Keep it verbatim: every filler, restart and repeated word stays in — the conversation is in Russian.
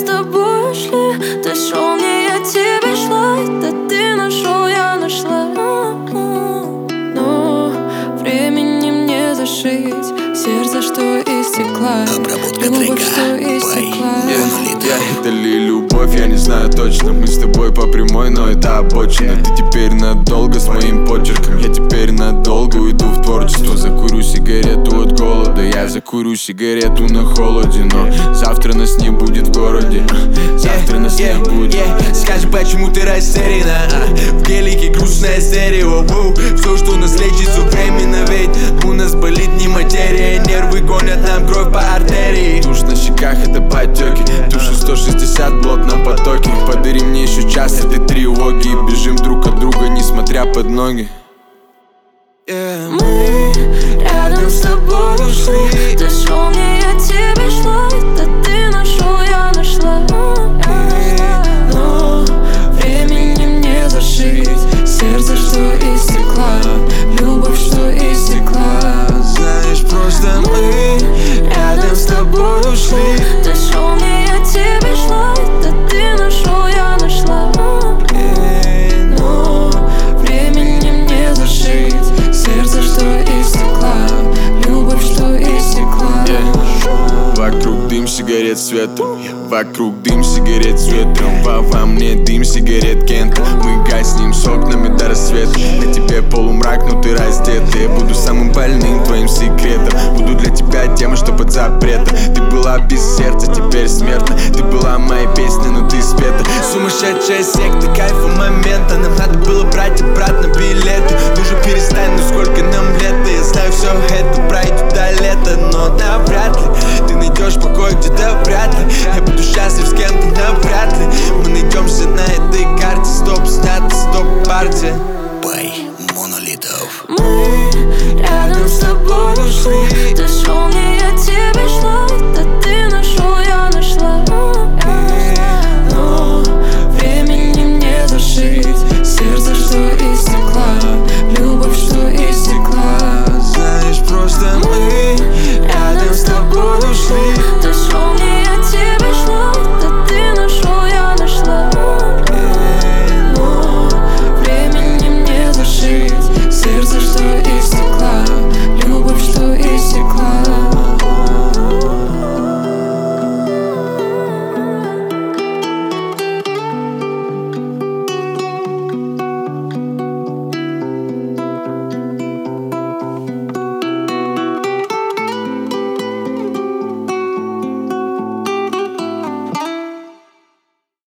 с тобой ушли. Ты шел, не я тебе шла. Да ты нашел, я нашла. Но временем не зашить сердце, что из стекла. Любовь, что из стекла. Я это ли любовь, я не знаю точно. Мы с тобой по прямой, но это обочина. Ты теперь надолго с моим почерком. Я теперь надолго уйду в творчество. Закурю сигарету от голода. Я закурю сигарету на холоде. Но завтра нас не будет в городе. Завтра нас не будет. Скажи, почему ты растеряна? В гелике грустное стерео. Все, что нас лечит, все временно. Ведь у нас болит не материя. Нервы гонят нам кровь по артерии. Тушь на щеках, это потеки. Тушу сто шестьдесят в плотном потоке. Подари мне еще час этой тревоги. Бежим друг от друга, несмотря под ноги. Мы рядом с тобой ушли. Ты шел, не я тебе шла. Да ты нашел, я нашла. Но временем не зашить сердце, что из стекла. Любовь, что из стекла. Знаешь, просто мы рядом с тобой ушли. Ты шел, не я тебе шла. Да ты нашел, я нашла. Но временем не зашить сердце, что из стекла. Любовь, что из стекла. yeah. Вокруг дым сигарет с ветром. Вокруг дым сигарет с ветром. Во, во мне дым сигарет Кента. Мы гаснем с окнами до рассвета. На тебе полумрак, но ты раздета. Я буду самым больным твоим секретом. Буду для тебя тем, что под запретом. Ты была без сердца, теперь смертна. Ты была моей песней, но ты спета. Сумасшедшая секта, кайфа момента. Нам надо было брать обратно билеты. Ну же перестань, ну сколько нам лет. Я знаю, все это пройдет до лета. Но навряд ли ты найдешь покой где-то, вряд ли. Я буду счастлив с кем-то, навряд ли. Мы найдемся на этой карте. Стоп, снято, стоп, партия. Бай Монолитов. Мы рядом с тобой ушли. Ты шел,